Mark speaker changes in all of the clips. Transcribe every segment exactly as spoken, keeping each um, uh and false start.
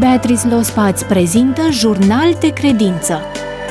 Speaker 1: Beatrice Lospa îți prezintă Jurnal de Credință.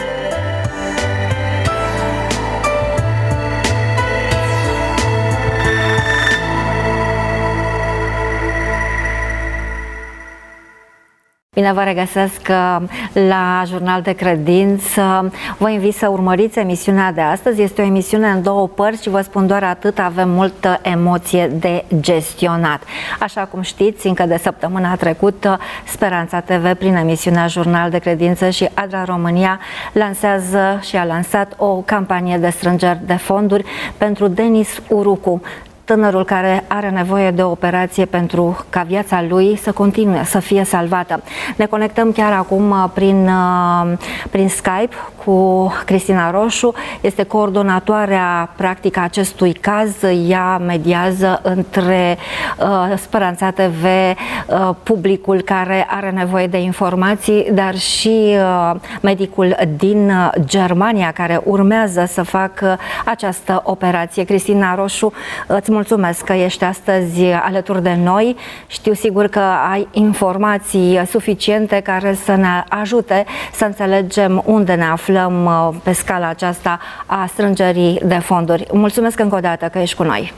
Speaker 2: Bine vă regăsesc la Jurnal de Credință. Vă invit să urmăriți emisiunea de astăzi. Este o emisiune în două părți și vă spun doar atât, avem multă emoție de gestionat. Așa cum știți, încă de săptămâna trecută, Speranța T V, prin emisiunea Jurnal de Credință și Adra România, lansează și a lansat o campanie de strângeri de fonduri pentru Denis Urucu, tânărul care are nevoie de o operație pentru ca viața lui să continue, să fie salvată. Ne conectăm chiar acum prin, prin Skype cu Cristina Roșu. Este coordonatoarea practică acestui caz. Ea mediază între uh, Speranța T V, uh, publicul care are nevoie de informații, dar și uh, medicul din Germania care urmează să facă această operație. Cristina Roșu, îți mulțumesc că ești astăzi alături de noi. Știu sigur că ai informații suficiente care să ne ajute să înțelegem unde ne aflăm pe scala aceasta a strângerii de fonduri. Mulțumesc încă o dată că ești cu noi.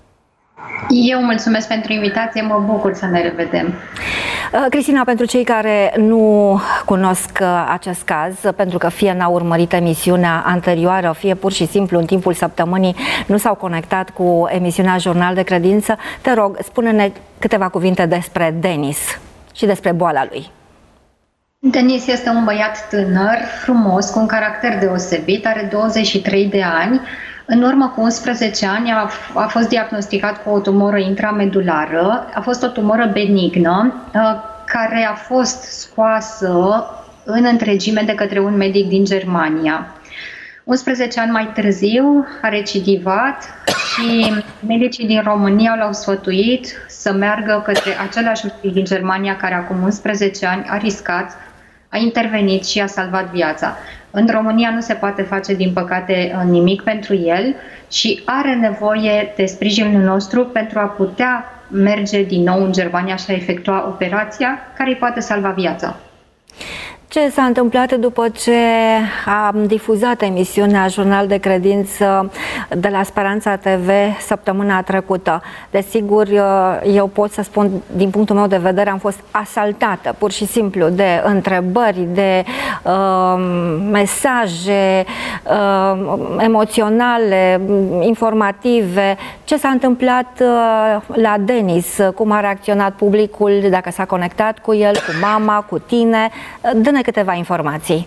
Speaker 3: Eu mulțumesc pentru invitație, mă bucur să ne revedem.
Speaker 2: Cristina, pentru cei care nu cunosc acest caz, pentru că fie n-au urmărit emisiunea anterioară, fie pur și simplu în timpul săptămânii nu s-au conectat cu emisiunea Jurnal de Credință, te rog, spune-ne câteva cuvinte despre Denis și despre boala lui.
Speaker 3: Denis este un băiat tânăr, frumos, cu un caracter deosebit, are douăzeci și trei de ani. În urmă cu unsprezece ani a, a fost diagnosticat cu o tumoră intramedulară. A fost o tumoră benignă care a fost scoasă în întregime de către un medic din Germania. unsprezece ani mai târziu a recidivat și medicii din România l-au sfătuit să meargă către același medic din Germania care acum unsprezece ani a riscat, a intervenit și a salvat viața. În România nu se poate face, din păcate, nimic pentru el și are nevoie de sprijinul nostru pentru a putea merge din nou în Germania și a efectua operația care îi poate salva viața.
Speaker 2: Ce s-a întâmplat după ce am difuzat emisiunea Jurnal de Credință de la Speranța T V săptămâna trecută? Desigur, eu pot să spun, din punctul meu de vedere, am fost asaltată pur și simplu de întrebări, de uh, mesaje uh, emoționale, informative. Ce s-a întâmplat uh, la Denis? Cum a reacționat publicul, dacă s-a conectat cu el, cu mama, cu tine? Dă-ne câteva informații.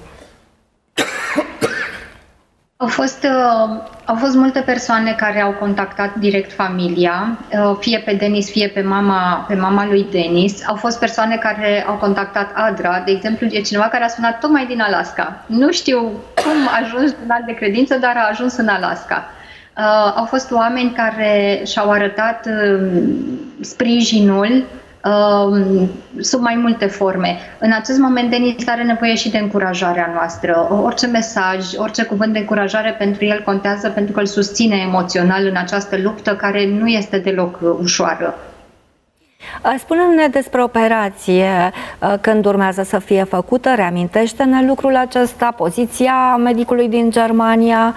Speaker 3: Au fost, uh, au fost multe persoane care au contactat direct familia, uh, fie pe Denis, fie pe mama, pe mama lui Denis. Au fost persoane care au contactat Adra, de exemplu, e cineva care a sunat tocmai din Alaska. Nu știu cum a ajuns Jurnal de Credință, dar a ajuns în Alaska. Uh, au fost oameni care și-au arătat uh, sprijinul sub mai multe forme. În acest moment Denis are nevoie și de încurajarea noastră. Orice mesaj, orice cuvânt de încurajare pentru el contează, pentru că îl susține emoțional în această luptă care nu este deloc ușoară.
Speaker 2: Spune-ne despre operație, când urmează să fie făcută, reamintește-ne lucrul acesta, poziția medicului din Germania.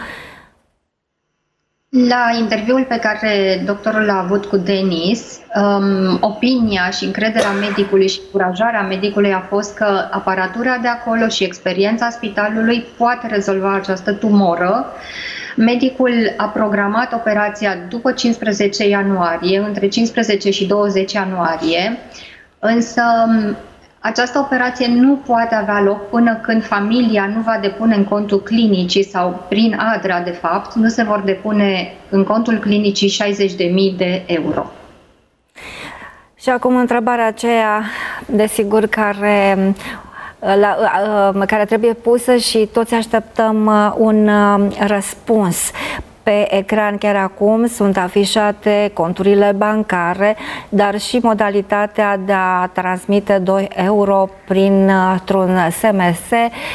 Speaker 3: La interviul pe care doctorul l-a avut cu Denis, um, opinia și încrederea medicului și încurajarea medicului a fost că aparatura de acolo și experiența spitalului poate rezolva această tumoră. Medicul a programat operația după cincisprezece ianuarie, între cincisprezece și douăzeci ianuarie, însă această operație nu poate avea loc până când familia nu va depune în contul clinicii sau prin Adra, de fapt, nu se vor depune în contul clinicii șaizeci de mii de euro.
Speaker 2: Și acum întrebarea aceea, desigur, care, la, care trebuie pusă și toți așteptăm un răspuns. Pe ecran chiar acum sunt afișate conturile bancare, dar și modalitatea de a transmite doi euro printr-un S M S.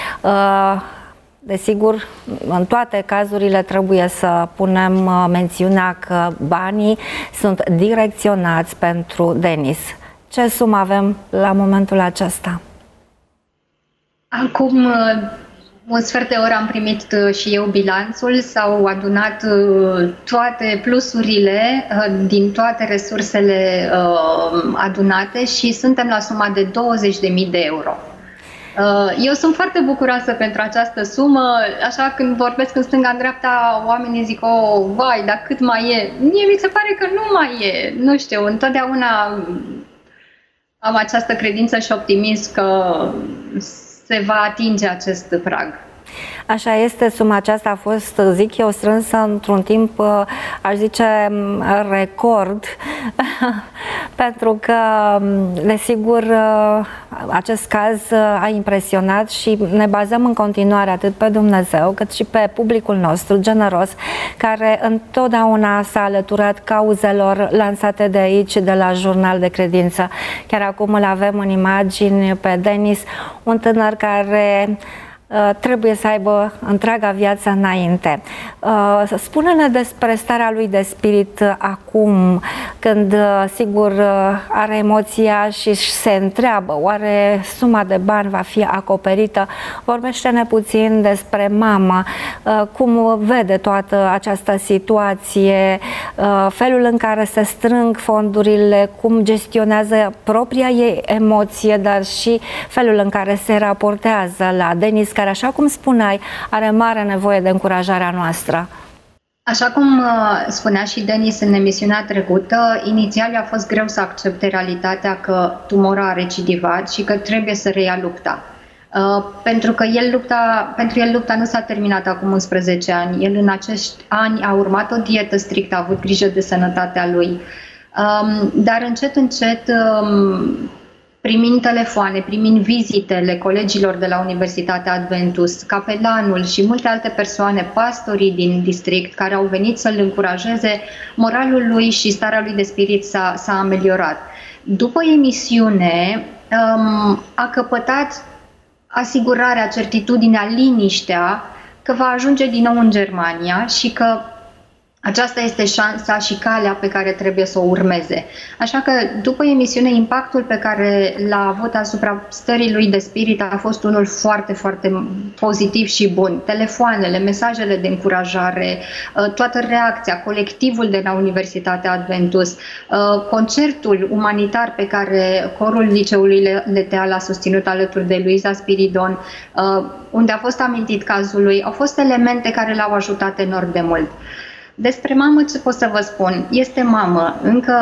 Speaker 2: Desigur, în toate cazurile trebuie să punem mențiunea că banii sunt direcționați pentru Denis. Ce sumă avem la momentul acesta?
Speaker 3: Acum un sfert de oră am primit și eu bilanțul, s-au adunat toate plusurile din toate resursele adunate și suntem la suma de douăzeci de mii de euro. Eu sunt foarte bucuroasă pentru această sumă, așa când vorbesc în stânga-în-dreapta, oamenii zic, oh, vai, dar cât mai e? Mie mi se pare că nu mai e, nu știu, întotdeauna am această credință și optimism că se va atinge acest prag.
Speaker 2: Așa este, suma aceasta a fost, zic eu, strânsă într-un timp, aș zice, record, pentru că, desigur, acest caz a impresionat și ne bazăm în continuare atât pe Dumnezeu, cât și pe publicul nostru generos, care întotdeauna s-a alăturat cauzelor lansate de aici, de la Jurnal de Credință. Chiar acum îl avem în imagini pe Denis, un tânăr care trebuie să aibă întreaga viață înainte. Spune-ne despre starea lui de spirit acum, când, sigur, are emoția și se întreabă, oare suma de bani va fi acoperită? Vorbește-ne puțin despre mama, cum vede toată această situație, felul în care se strâng fondurile, cum gestionează propria ei emoție, dar și felul în care se raportează la Denis, care, așa cum spuneai, are mare nevoie de încurajarea noastră.
Speaker 3: Așa cum spunea și Denis în emisiunea trecută, inițial a fost greu să accepte realitatea că tumora a recidivat și că trebuie să reia lupta. Uh, pentru că el lupta, pentru el lupta nu s-a terminat acum unsprezece ani. El în acești ani a urmat o dietă strictă, a avut grijă de sănătatea lui. Um, dar încet, încet, um, primind telefoane, primind vizitele colegilor de la Universitatea Adventus, capelanul și multe alte persoane, pastorii din district, care au venit să-l încurajeze, moralul lui și starea lui de spirit s-a, s-a ameliorat. După emisiune, um, a căpătat asigurarea, certitudinea, liniștea că va ajunge din nou în Germania și că aceasta este șansa și calea pe care trebuie să o urmeze. Așa că, după emisiune, impactul pe care l-a avut asupra stării lui de spirit a fost unul foarte, foarte pozitiv și bun. Telefoanele, mesajele de încurajare, toată reacția, colectivul de la Universitatea Adventus, concertul umanitar pe care corul liceului Letea l-a susținut alături de Luiza Spiridon, unde a fost amintit cazul lui, au fost elemente care l-au ajutat enorm de mult. Despre mamă ce pot să vă spun? Este mamă, încă,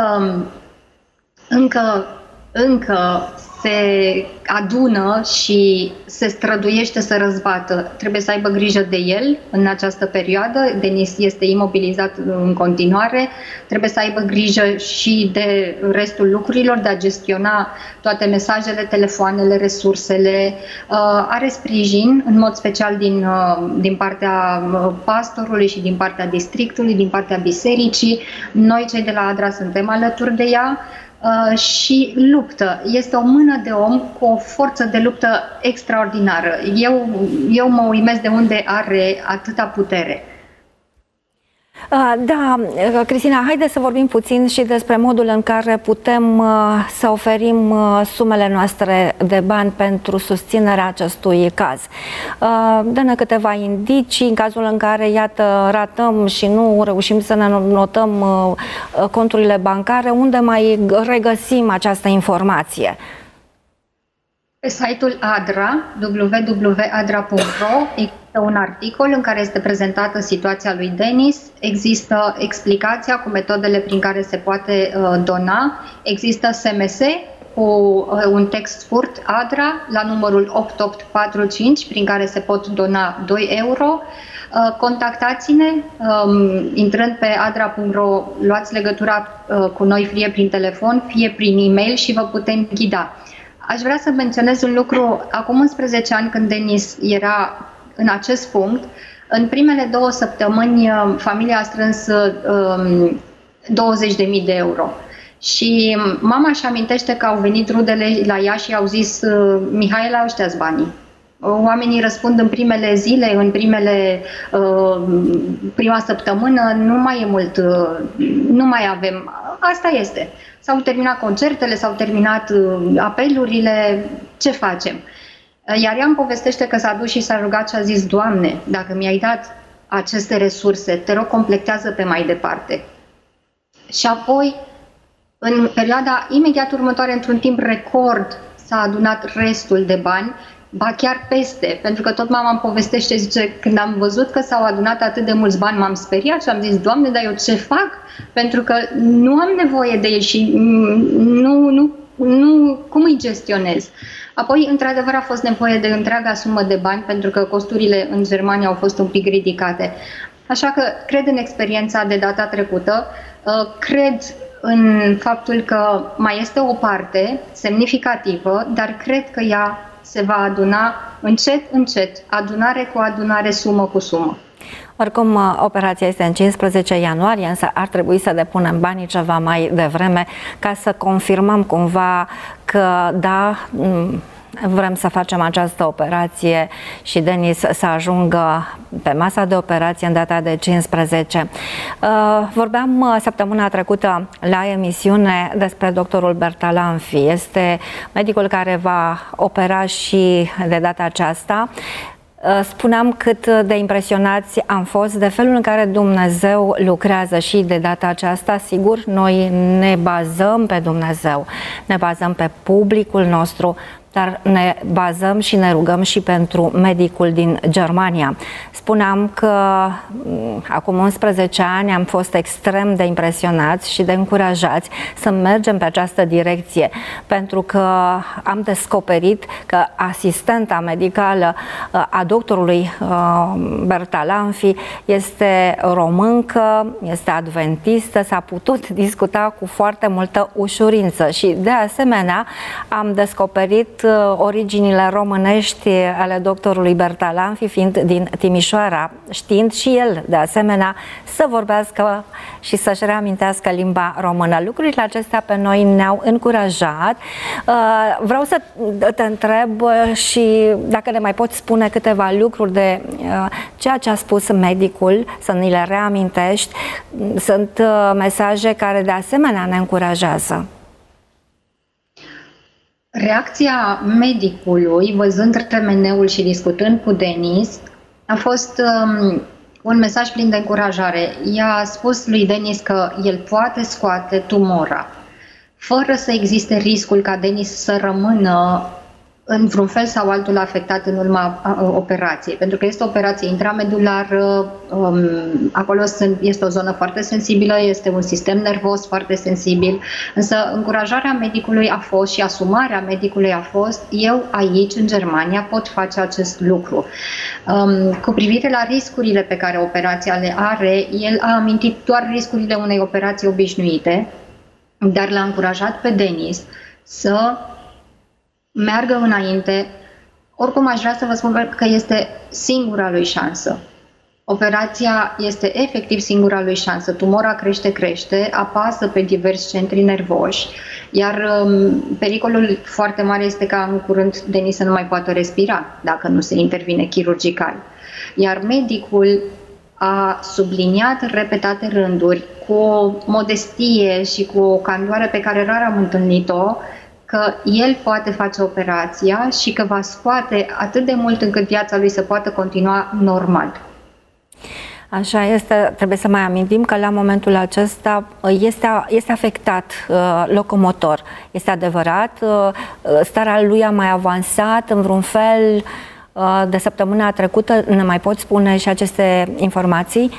Speaker 3: încă, încă se adună și se străduiește să răzbată. Trebuie să aibă grijă de el în această perioadă. Denis este imobilizat în continuare. Trebuie să aibă grijă și de restul lucrurilor, de a gestiona toate mesajele, telefoanele, resursele. Are sprijin, în mod special din, din partea pastorului și din partea districtului, din partea bisericii. Noi, cei de la ADRA, suntem alături de ea. Uh, și luptă. Este o mână de om cu o forță de luptă extraordinară. Eu, eu mă uimesc de unde are atâta putere.
Speaker 2: Da, Cristina, haideți să vorbim puțin și despre modul în care putem să oferim sumele noastre de bani pentru susținerea acestui caz. Dă-ne câteva indicii în cazul în care, iată, ratăm și nu reușim să ne notăm conturile bancare, unde mai regăsim această informație?
Speaker 3: Pe site-ul ADRA, w w w punct adra punct r o, există un articol în care este prezentată situația lui Denis, există explicația cu metodele prin care se poate uh, dona, există S M S cu uh, un text scurt ADRA la numărul opt opt patru cinci prin care se pot dona doi euro. Uh, contactați-ne, um, intrând pe adra punct r o, luați legătura uh, cu noi fie prin telefon, fie prin e-mail și vă putem ghida. Aș vrea să menționez un lucru. Acum unsprezece ani, când Denis era în acest punct, în primele două săptămâni familia a strâns um, douăzeci de mii de euro. Și mama își amintește că au venit rudele la ea și au zis: Mihaela, ăștia-s banii. Oamenii răspund în primele zile, în primele, prima săptămână, nu mai e mult, nu mai avem. Asta este. S-au terminat concertele, s-au terminat apelurile, ce facem? Iar ea îmi povestește că s-a dus și s-a rugat și a zis: Doamne, dacă mi-ai dat aceste resurse, te rog, completează pe mai departe. Și apoi, în perioada imediat următoare, într-un timp record, s-a adunat restul de bani, ba chiar peste, pentru că tot mama îmi povestește, zice, când am văzut că s-au adunat atât de mulți bani, m-am speriat și am zis: Doamne, dar eu ce fac? Pentru că nu am nevoie de ei și nu, nu, nu, cum îi gestionez? Apoi, într-adevăr, a fost nevoie de întreaga sumă de bani, pentru că costurile în Germania au fost un pic ridicate. Așa că cred în experiența de data trecută, cred în faptul că mai este o parte semnificativă, dar cred că ea se va aduna încet, încet, adunare cu adunare, sumă cu sumă.
Speaker 2: Oricum, operația este în cincisprezece ianuarie, însă ar trebui să depunem banii ceva mai devreme ca să confirmăm cumva că, da, vrem să facem această operație și Denis să ajungă pe masa de operație în data de cincisprezece. Vorbeam săptămâna trecută la emisiune despre doctorul Bertalanffy. Este medicul care va opera și de data aceasta. Spuneam cât de impresionați am fost de felul în care Dumnezeu lucrează și de data aceasta. Sigur, noi ne bazăm pe Dumnezeu, ne bazăm pe publicul nostru, dar ne bazăm și ne rugăm și pentru medicul din Germania. Spuneam că acum unsprezece ani am fost extrem de impresionați și de încurajați să mergem pe această direcție, pentru că am descoperit că asistenta medicală a doctorului Bertalanffy este româncă, este adventistă, s-a putut discuta cu foarte multă ușurință și de asemenea am descoperit originile românești ale doctorului Bertalanffy, fiind din Timișoara, știind și el de asemenea să vorbească și să-și reamintească limba română. Lucrurile acestea pe noi ne-au încurajat. Vreau să te întreb și dacă ne mai poți spune câteva lucruri de ceea ce a spus medicul, să ni le reamintești. Sunt mesaje care de asemenea ne încurajează.
Speaker 3: Reacția medicului, văzând remeneul și discutând cu Denis, a fost um, un mesaj plin de încurajare. Ea a spus lui Denis că el poate scoate tumora, fără să existe riscul ca Denis să rămână într-un fel sau altul afectat în urma operației, pentru că este o operație intramedulară, um, acolo sunt, este o zonă foarte sensibilă, este un sistem nervos foarte sensibil, însă încurajarea medicului a fost și asumarea medicului a fost: eu aici, în Germania, pot face acest lucru. Um, cu privire la riscurile pe care operația le are, el a amintit doar riscurile unei operații obișnuite, dar l-a încurajat pe Denis să meargă înainte. Oricum, aș vrea să vă spun că este singura lui șansă. Operația este efectiv singura lui șansă. Tumora crește, crește, apasă pe diversi centri nervoși, iar um, pericolul foarte mare este ca în curând Denis să nu mai poată respira dacă nu se intervine chirurgical. Iar medicul a subliniat repetate rânduri, cu o modestie și cu o candoare pe care rar am întâlnit-o, că el poate face operația și că va scoate atât de mult încât viața lui să poată continua normal.
Speaker 2: Așa este, trebuie să mai amintim că la momentul acesta este, este afectat uh, locomotor. Este adevărat, uh, starea lui a mai avansat în vreun fel uh, de săptămâna trecută. Ne mai poți spune și aceste informații?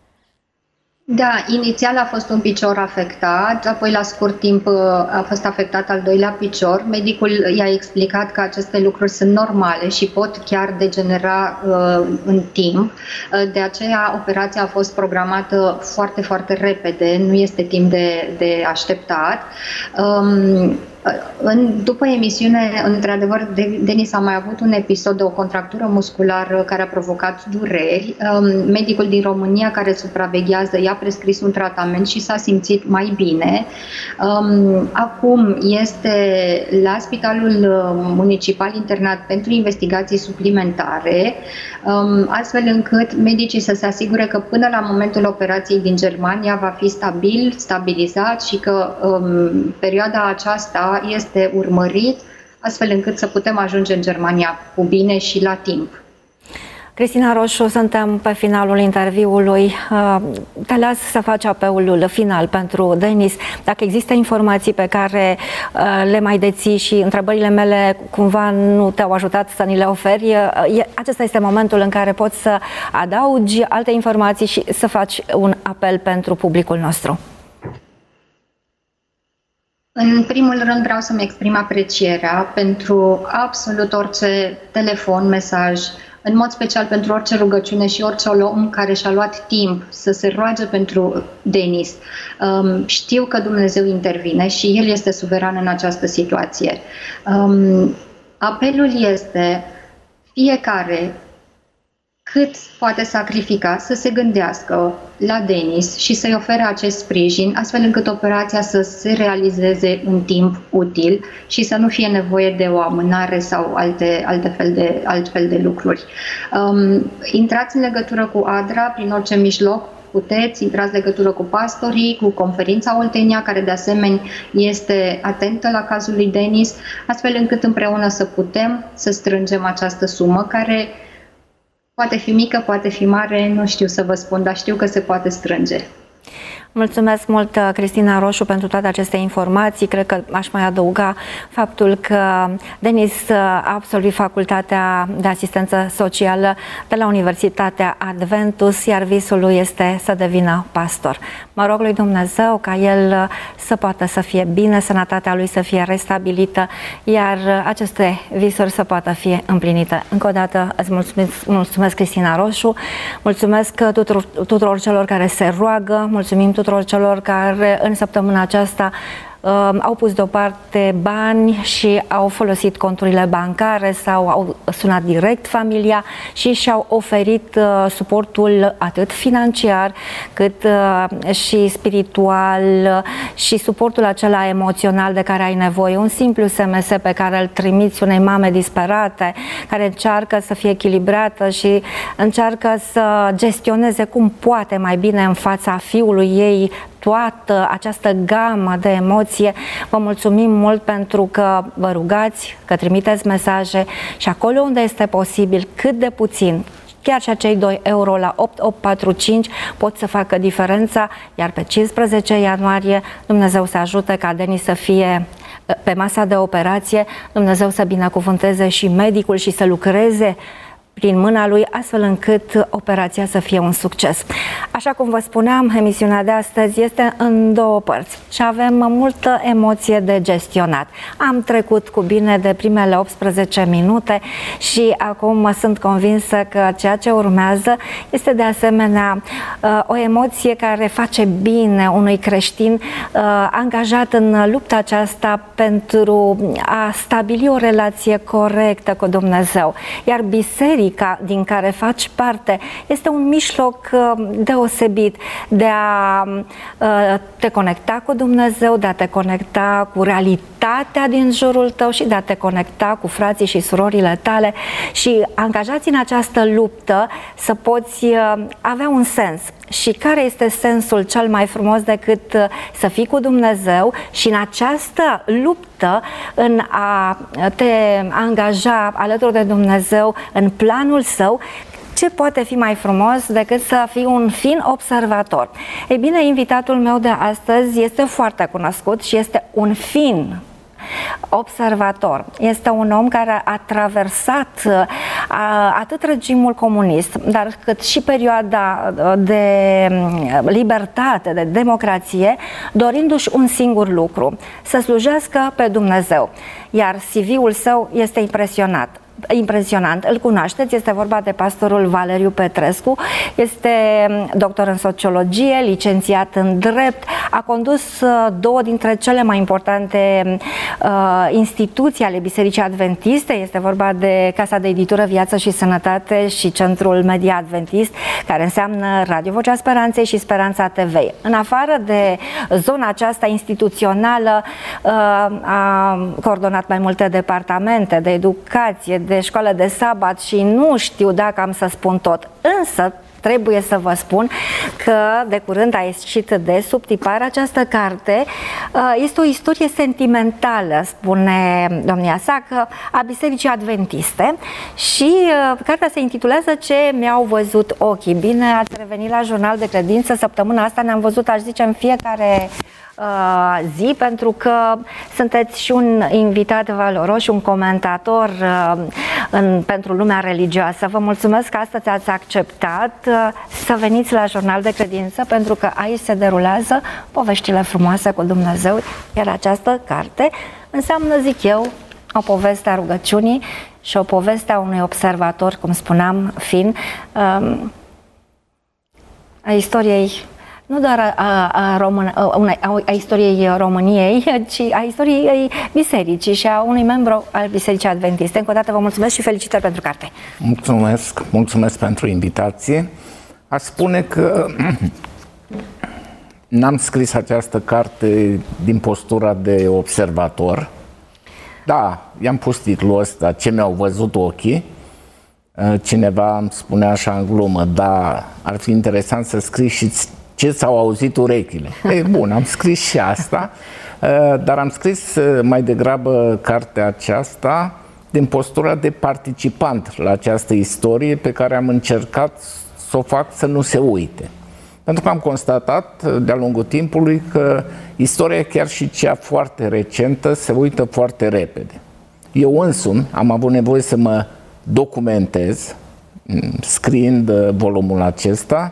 Speaker 3: Da, inițial a fost un picior afectat, apoi la scurt timp a fost afectat al doilea picior. Medicul i-a explicat că aceste lucruri sunt normale și pot chiar degenera uh, în timp. De aceea operația a fost programată foarte, foarte repede, nu este timp de, de așteptat. Um, După emisiune, într-adevăr, Denis a mai avut un episod de o contractură musculară care a provocat dureri. Medicul din România care supraveghează i-a prescris un tratament și s-a simțit mai bine. Acum este la Spitalul Municipal internat pentru investigații suplimentare, astfel încât medicii să se asigure că până la momentul operației din Germania va fi stabil, stabilizat și că um, perioada aceasta este urmărit, astfel încât să putem ajunge în Germania cu bine și la timp.
Speaker 2: Cristina Roșu, suntem pe finalul interviului. Te las să faci apelul final pentru Denis. Dacă există informații pe care le mai deții și întrebările mele cumva nu te-au ajutat să ni le oferi, acesta este momentul în care poți să adaugi alte informații și să faci un apel pentru publicul nostru.
Speaker 3: În primul rând vreau să-mi exprim aprecierea pentru absolut orice telefon, mesaj, în mod special pentru orice rugăciune și orice om care și-a luat timp să se roage pentru Denis. Um, știu că Dumnezeu intervine și El este suveran în această situație. Um, apelul este fiecare cât poate sacrifica să se gândească la Denis și să-i ofere acest sprijin, astfel încât operația să se realizeze în timp util și să nu fie nevoie de o amânare sau alte, alte fel de, altfel de lucruri. Um, intrați în legătură cu ADRA prin orice mijloc puteți, intrați în legătură cu pastorii, cu Conferința Oltenia, care de asemenea este atentă la cazul lui Denis, astfel încât împreună să putem să strângem această sumă care poate fi mică, poate fi mare, nu știu să vă spun, dar știu că se poate strânge.
Speaker 2: Mulțumesc mult, Cristina Roșu, pentru toate aceste informații. Cred că aș mai adăuga faptul că Denis a absolvit facultatea de asistență socială de la Universitatea Adventus, iar visul lui este să devină pastor. Mă rog lui Dumnezeu ca el să poată să fie bine, sănătatea lui să fie restabilită, iar aceste visuri să poată fi împlinite. Încă o dată îți mulțumesc, mulțumesc Cristina Roșu, mulțumesc tuturor, tuturor celor care se roagă, mulțumim tuturor celor care în săptămâna aceasta uh, au pus deoparte bani și au folosit conturile bancare sau au sunat direct familia și și-au oferit uh, suportul atât financiar cât uh, și spiritual uh, și suportul acela emoțional de care ai nevoie. Un simplu S M S pe care îl trimiți unei mame disperate care încearcă să fie echilibrată și încearcă să gestioneze cum poate mai bine în fața fiului ei toată această gamă de emoție. Vă mulțumim mult pentru că vă rugați, că trimiteți mesaje și acolo unde este posibil, cât de puțin, chiar și acei doi euro la opt opt patru cinci pot să facă diferența, iar pe cincisprezece ianuarie Dumnezeu să ajute ca Denis să fie pe masa de operație, Dumnezeu să binecuvânteze și medicul și să lucreze prin mâna lui, astfel încât operația să fie un succes. Așa cum vă spuneam, emisiunea de astăzi este în două părți și avem multă emoție de gestionat. Am trecut cu bine de primele optsprezece minute și acum sunt convinsă că ceea ce urmează este de asemenea o emoție care face bine unui creștin angajat în lupta aceasta pentru a stabili o relație corectă cu Dumnezeu. Iar biserica din care faci parte este un mijloc deosebit de a te conecta cu Dumnezeu, de a te conecta cu realitatea din jurul tău și de a te conecta cu frații și surorile tale și angajați în această luptă să poți avea un sens. Și care este sensul cel mai frumos decât să fii cu Dumnezeu și în această luptă în a te angaja alături de Dumnezeu în planul Său? Ce poate fi mai frumos decât să fii un fin observator? Ei bine, invitatul meu de astăzi este foarte cunoscut și este un fin observator. Este un om care a traversat a, atât regimul comunist, dar cât și perioada de libertate, de democrație, dorindu-și un singur lucru, să slujească pe Dumnezeu. Iar C V-ul său este impresionat. impresionant. Îl cunoașteți, este vorba de pastorul Valeriu Petrescu, este doctor în sociologie, licențiat în drept, a condus două dintre cele mai importante uh, instituții ale Bisericii Adventiste, este vorba de Casa de Editură Viață și Sănătate și Centrul Media Adventist, care înseamnă Radio Vocea Speranței și Speranța T V. În afară de zona aceasta instituțională, uh, a coordonat mai multe departamente de educație, de școală de sabat și nu știu dacă am să spun tot, însă trebuie să vă spun că de curând a ieșit de sub tipar această carte. Este o istorie sentimentală, spune domnia sa, că a Bisericii Adventiste, și cartea se intitulează Ce mi-au văzut ochii. Bine ați revenit la Jurnal de Credință. Săptămâna asta ne-am văzut, aș zice, în fiecare Uh, zi, pentru că sunteți și un invitat valoros și un comentator uh, în, pentru lumea religioasă. Vă mulțumesc că astăzi ați acceptat uh, să veniți la Jurnal de Credință, pentru că aici se derulează poveștile frumoase cu Dumnezeu, iar această carte înseamnă, zic eu, o poveste a rugăciunii și o poveste a unui observator, cum spuneam, fin, uh, a istoriei nu doar a, a, român, a, a, a istoriei României, ci a istoriei bisericii și a unui membru al Bisericii Adventiste. Încă o dată vă mulțumesc și felicitări pentru carte.
Speaker 4: Mulțumesc, mulțumesc pentru invitație. Aș spune că n-am scris această carte din postura de observator. Da, i-am pus titlul ăsta, Ce mi-au văzut ochii. Cineva îmi spunea așa în glumă, da, ar fi interesant să scrii și ce s-au auzit urechile. E bun, am scris și asta, dar am scris mai degrabă cartea aceasta din postura de participant la această istorie pe care am încercat să o fac să nu se uite. Pentru că am constatat de-a lungul timpului că istoria, chiar și cea foarte recentă, se uită foarte repede. Eu însumi am avut nevoie să mă documentez scriind volumul acesta,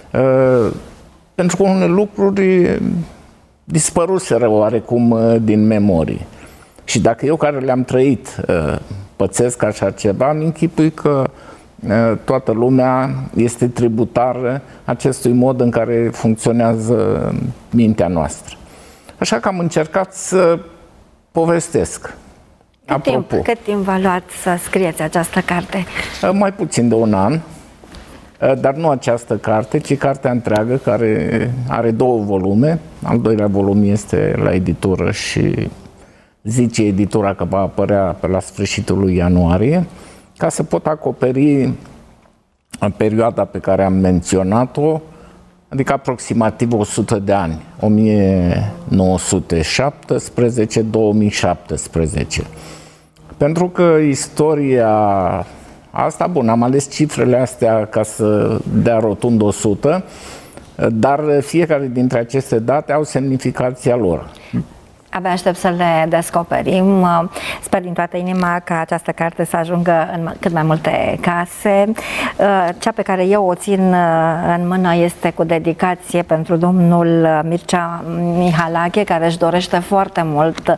Speaker 4: pentru că unele lucruri dispăruseră oarecum din memorie. Și dacă eu, care le-am trăit, pățesc așa ceva, îmi închipui că toată lumea este tributară acestui mod în care funcționează mintea noastră. Așa că am încercat să povestesc.
Speaker 2: Cât timp, cât timp v-a luat să scrieți această carte?
Speaker 4: Mai puțin de un an. Dar nu această carte, ci cartea întreagă, care are două volume. Al doilea volum este la editură și zice editura că va apărea pe la sfârșitul lui ianuarie, ca să pot acoperi perioada pe care am menționat-o, adică aproximativ o sută de ani, o mie nouă sute șaptesprezece - două mii șaptesprezece. Pentru că istoria asta, bun, am ales cifrele astea ca să dea rotund o sută, dar fiecare dintre aceste date au semnificația lor.
Speaker 2: Abia aștept să le descoperim. Sper din toată inima ca această carte să ajungă în cât mai multe case. Cea pe care eu o țin în mână este cu dedicație pentru domnul Mircea Mihalache, care își dorește foarte mult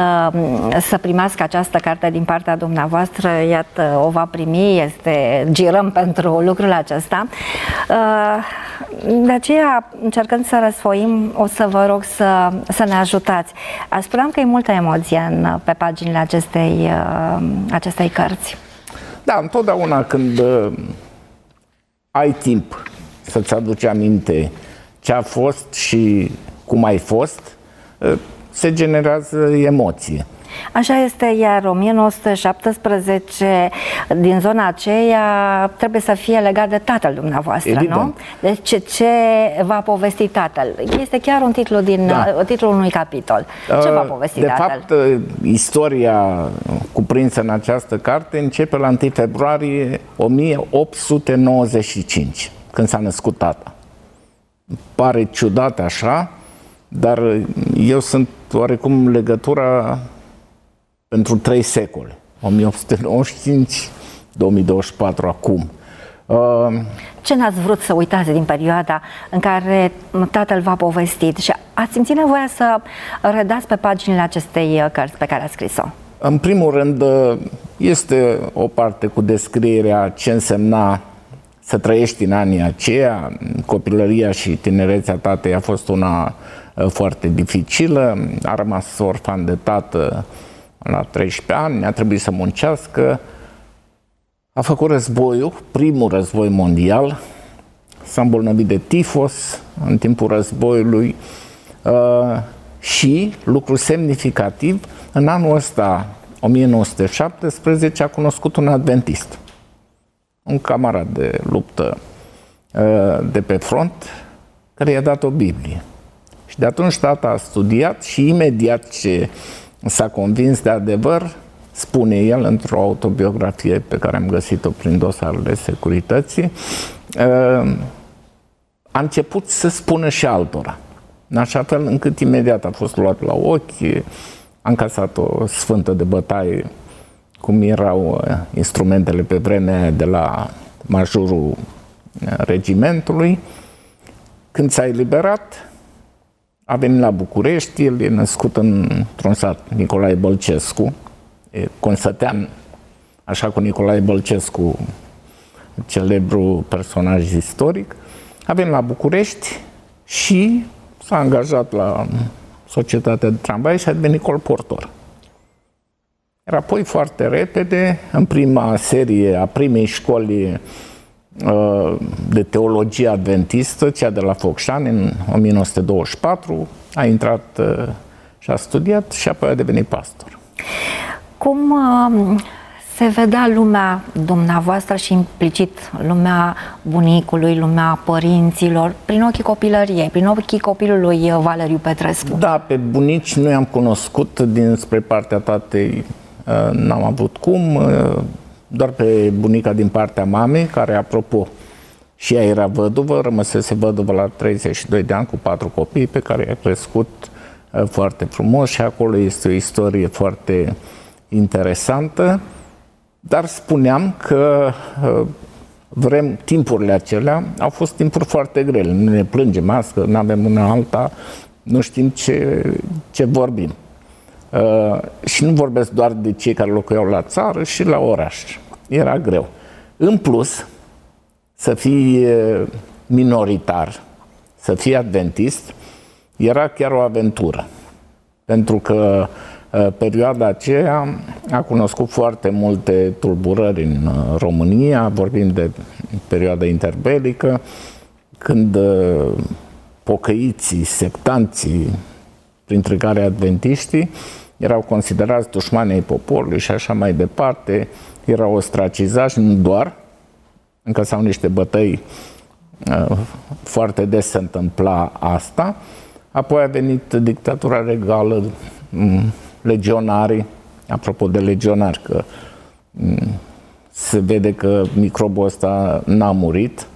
Speaker 2: să primească această carte din partea dumneavoastră. Iată, o va primi, este, girăm pentru lucrul acesta. De aceea, încercând să răsfoim, o să vă rog să, să ne ajutați. Spuneam că e multă emoție în, pe paginile acestei, acestei cărți.
Speaker 4: Da, întotdeauna când uh, ai timp să-ți aduci aminte ce a fost și cum ai fost, uh, se generează emoție.
Speaker 2: Așa este, iar o mie nouă sute șaptesprezece din zona aceea trebuie să fie legat de tatăl dumneavoastră, evident, nu? Deci ce, ce va povesti tatăl? Este chiar un titlu din da. titlul unui capitol. Ce va povesti
Speaker 4: de
Speaker 2: tatăl?
Speaker 4: De fapt, istoria cuprinsă în această carte începe la întâi februarie o mie opt sute nouăzeci și cinci, când s-a născut tata. Pare ciudat așa, dar eu sunt oarecum legătura pentru trei secole, o mie opt sute nouăzeci și cinci - două mii douăzeci și patru acum.
Speaker 2: Ce n-ați vrut să uitați din perioada în care tatăl v-a povestit și ați simțit nevoia să redați pe paginile acestei cărți pe care ați scris-o?
Speaker 4: În primul rând, Este o parte cu descrierea ce însemna să trăiești în anii aceia. Copilăria și tinerețea tatei a fost una foarte dificilă. A rămas orfan de tată la treisprezece ani, a trebuit să muncească. A făcut războiul, primul război mondial. S-a îmbolnăvit de tifos în timpul războiului și, lucru semnificativ, în anul ăsta, o mie nouă sute șaptesprezece, a cunoscut un adventist, un camarad de luptă de pe front, care i-a dat o Biblie. Și de atunci tata a studiat și imediat ce s-a convins de adevăr, spune el într-o autobiografie pe care am găsit-o prin dosarele securității, a început să spună și altora, în așa fel încât imediat a fost luat la ochi, a încasat o sfântă de bătaie, cum erau instrumentele pe vremea aia de la majorul regimentului. Când s-a eliberat, a venit la București. El e născut într-un sat, Nicolae Bălcescu, e consătean, așa cu Nicolae Bălcescu, celebru personaj istoric. A venit la București și s-a angajat la societatea de tramvai și a devenit colportor. Iar apoi, foarte repede, în prima serie a primei școli de teologie adventistă, cea de la Focșani, în o mie nouă sute douăzeci și patru, a intrat și a studiat și apoi a devenit pastor.
Speaker 2: Cum se vedea lumea dumneavoastră și implicit lumea bunicului, lumea părinților, prin ochii copilăriei, prin ochii copilului Valeriu Petrescu?
Speaker 4: Da, pe bunici nu i-am cunoscut, dinspre partea tatei n-am avut cum, doar pe bunica din partea mamei, care, apropo, și ea era văduvă, rămăsese văduvă la treizeci și doi de ani cu patru copii pe care i-a crescut foarte frumos și acolo este o istorie foarte interesantă. Dar spuneam că vrem, timpurile acelea au fost timpuri foarte grele. Nu ne plângem azi că nu avem una alta, nu știm ce, ce vorbim. Uh, și nu vorbesc doar de cei care locuiau la țară și la oraș. Era greu. În plus, să fii minoritar, să fii adventist, era chiar o aventură. Pentru că perioada aceea a cunoscut foarte multe tulburări în România, vorbim de perioada interbelică, când pocăiții, sectanții, printre care adventiștii, erau considerați dușmani ai poporului și așa mai departe, erau ostracizați, nu doar, încăsau niște bătăi, foarte des se întâmpla asta. Apoi a venit dictatura regală, legionarii, apropo de legionari, că se vede că microbul ăsta n-a murit,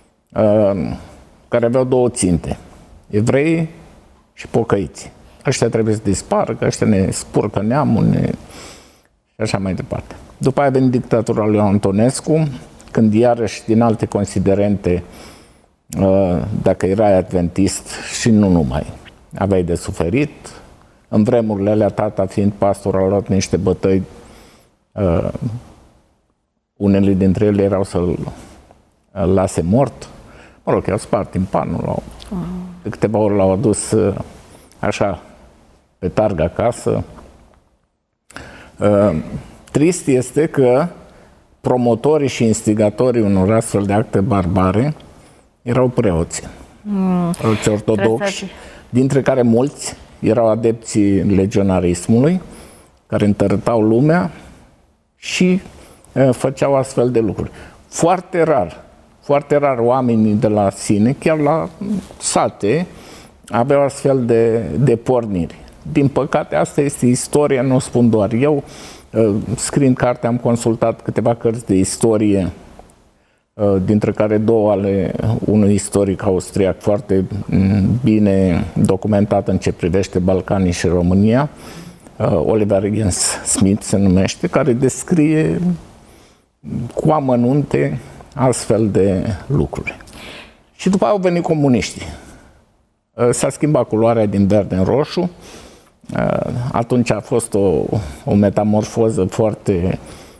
Speaker 4: care aveau două ținte, evrei și pocăiți. Ăștia trebuie să dispară, că ăștia ne spurcă neamul, ne... și așa mai departe. După aia a venit dictatura lui Antonescu, când iarăși din alte considerente, dacă erai adventist și nu numai, aveai de suferit. În vremurile alea, tata fiind pastor, a luat niște bătăi, unele dintre ele erau să-l lase mort. Mă rog, i-au spart timpanul, l-au, de câteva ori l-au adus așa pe targ acasă. Trist este că promotorii și instigatorii unor astfel de acte barbare erau preoții. Mm, preoți ortodoxi, dintre care mulți erau adepții legionarismului, care întărătau lumea și uh, făceau astfel de lucruri. Foarte rar, foarte rar oamenii de la sine, chiar la sate, aveau astfel de, de porniri. Din păcate, asta este istoria, nu o spun doar eu. Scriind carte, am consultat câteva cărți de istorie, dintre care două ale unui istoric austriac foarte bine documentat în ce privește Balcanii și România, Oliver Jens Smith se numește, care descrie cu amănunte astfel de lucruri. Și după au venit comuniștii. S-a schimbat culoarea din verde în roșu. Atunci a fost o, o metamorfoză foarte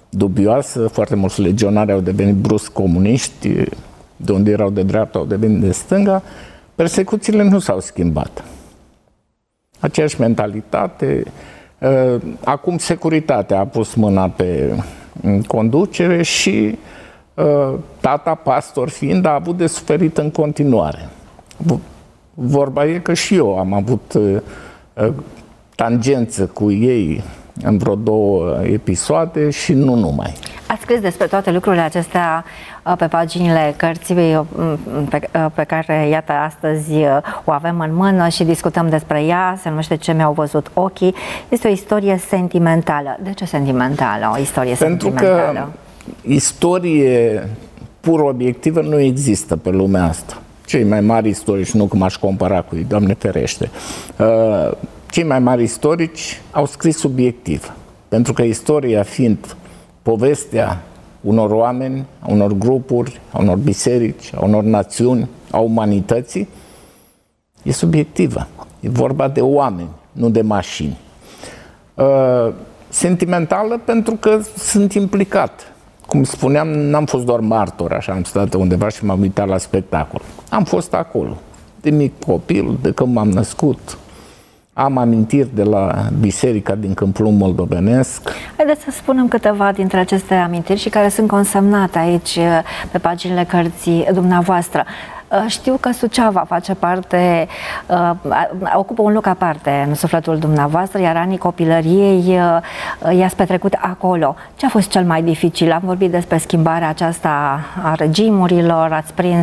Speaker 4: dubioasă, foarte mulți legionari au devenit brusc comuniști, de unde erau de dreapta au devenit de stânga, persecuțiile nu s-au schimbat. Aceeași mentalitate. Acum securitatea a pus mâna pe conducere și tata, pastor fiind, a avut de suferit în continuare. Vorba e că și eu am avut tangență cu ei în vreo două episoade și nu numai.
Speaker 2: Ați scris despre toate lucrurile acestea pe paginile cărții pe, pe care, iată, astăzi o avem în mână și discutăm despre ea. Se numește Ce mi-au văzut ochii. Este o istorie sentimentală. De ce sentimentală? O istorie
Speaker 4: Pentru
Speaker 2: sentimentală?
Speaker 4: Că istorie pur obiectivă nu există pe lumea asta. Cei mai mari istorici, nu că m-aș compara cu ei, Doamne ferește, cei mai mari istorici au scris subiectiv. Pentru că istoria fiind povestea unor oameni, a unor grupuri, a unor biserici, a unor națiuni, a umanității, e subiectivă. E vorba de oameni, nu de mașini. Uh, sentimentală pentru că sunt implicat. Cum spuneam, n-am fost doar martor, așa am stat undeva și m-am uitat la spectacol. Am fost acolo, de mic copil, de când m-am născut. Am amintiri de la biserica din Câmpul Moldovenesc.
Speaker 2: Haideți să spunem câteva dintre aceste amintiri și care sunt consemnate aici pe paginile cărții dumneavoastră. Știu că Suceava face parte, ocupă un loc aparte în sufletul dumneavoastră, iar anii copilăriei i-ați petrecut acolo. Ce a fost cel mai dificil? Am vorbit despre schimbarea aceasta a regimurilor, ați prins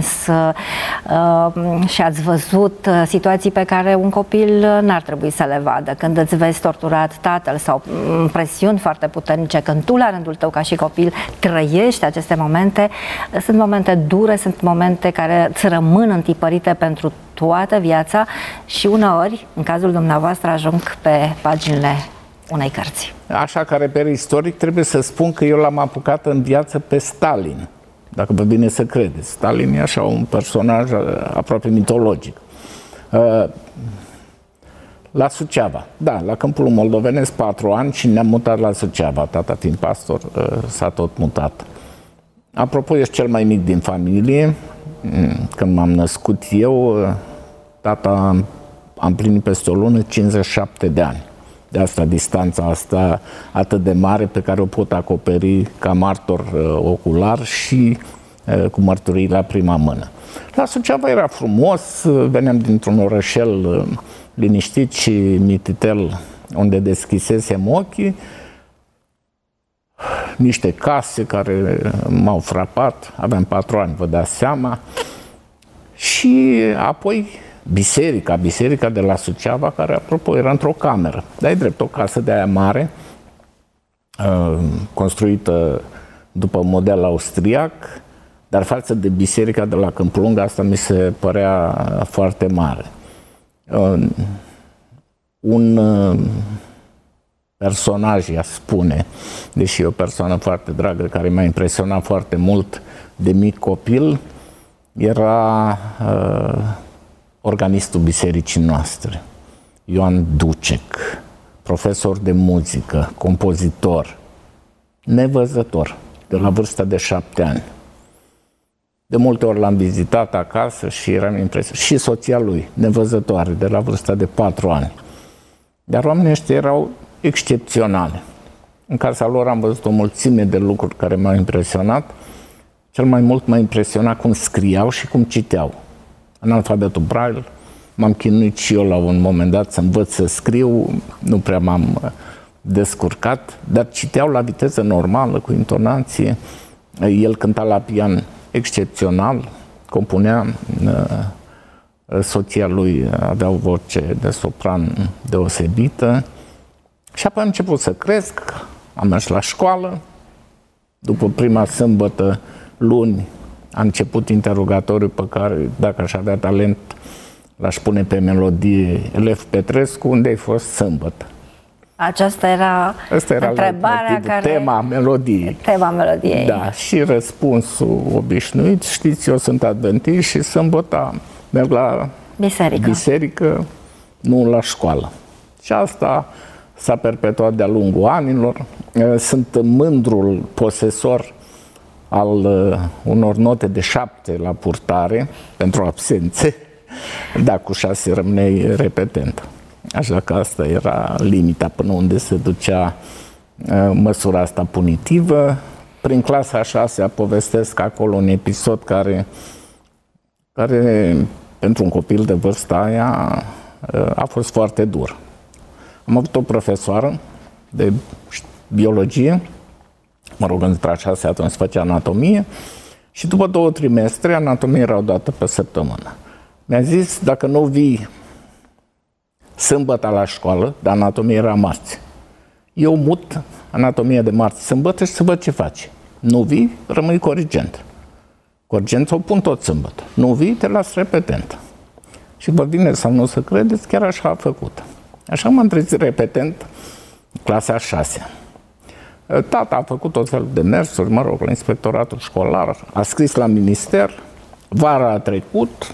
Speaker 2: și ați văzut situații pe care un copil n-ar trebui să le vadă. Când îți vezi torturat tatăl sau presiuni foarte puternice, când tu la rândul tău ca și copil trăiești aceste momente, sunt momente dure, sunt momente care îți rămân întipărite pentru toată viața și uneori, în cazul dumneavoastră, ajung pe paginile unei cărți.
Speaker 4: Așa, ca reper istoric, trebuie să spun că eu l-am apucat în viață pe Stalin. Dacă vă vine să credeți. Stalin e așa un personaj aproape mitologic. La Suceava. Da, la Câmpul Moldovenesc patru ani și ne-am mutat la Suceava. Tata fiind pastor, s-a tot mutat. Apropo, ești cel mai mic din familie. Când m-am născut eu, tata am plinit peste o lună cincizeci și șapte de ani. De asta distanța asta atât de mare pe care o pot acoperi ca martor ocular și cu mărturii la prima mână. La Suceava era frumos, veneam dintr-un orășel liniștit și mititel unde deschisesem ochii. Niște case care m-au frapat, aveam patru ani, vă dați seama, și apoi biserica, biserica de la Suceava, care, apropo, era într-o cameră. Dar e drept, o casă de aia mare, construită după model austriac, dar față de biserica de la Câmpul Lung, asta mi se părea foarte mare. Un personaj, ea spune, deși e o persoană foarte dragă, care m-a impresionat foarte mult de mic copil, era uh, organistul bisericii noastre, Ioan Ducec, profesor de muzică, compozitor, nevăzător, de la vârsta de șapte ani. De multe ori l-am vizitat acasă și eram impresionat. Și soția lui, nevăzătoare, de la vârsta de patru ani. Dar oamenii ăștia erau excepționale. În casa lor am văzut o mulțime de lucruri care m-au impresionat. Cel mai mult m-a impresionat cum scriau și cum citeau. În alfabetul Braille m-am chinuit și eu la un moment dat să învăț să scriu, nu prea m-am descurcat, dar citeau la viteză normală, cu intonație. El cânta la pian excepțional, compunea, soția lui avea o voce de sopran deosebită. Și apoi am început să cresc, am mers la școală. După prima sâmbătă, luni, a început interogatoriul pe care, dacă aș avea talent, l-aș pune pe melodie: Elev Petrescu, unde ai fost sâmbătă?
Speaker 2: Aceasta era,
Speaker 4: Asta era
Speaker 2: întrebarea care...
Speaker 4: tema melodiei.
Speaker 2: Tema melodiei.
Speaker 4: Da, și răspunsul obișnuit: știți, eu sunt adventist și sâmbătă merg la
Speaker 2: biserică.
Speaker 4: biserică, nu la școală. Și asta s-a perpetuat de-a lungul anilor. Sunt mândrul posesor al unor note de șapte la purtare pentru absențe. Da, cu șase rămâneai repetent. Așa că asta era limita până unde se ducea măsura asta punitivă. Prin clasa a șasea povestesc acolo un episod care, care pentru un copil de vârsta aia a fost foarte dur. Am avut o profesoară de biologie, mă rog, între a șasea atunci se făcea anatomie, și după două trimestre, anatomie era o dată pe săptămână. Mi-a zis, dacă nu vii sâmbătă la școală, dar anatomie era marți, eu mut anatomie de marți sâmbătă și să văd ce faci. Nu vii, rămâi corigent. Corigent o pun tot sâmbătă. Nu vii, te las repetent. Și vă vine sau nu să credeți, chiar așa a făcut. Așa m-am trezit repetent clasa a șasea. Tata a făcut tot felul de mersuri, mă rog, la inspectoratul școlar, a scris la minister, vara a trecut,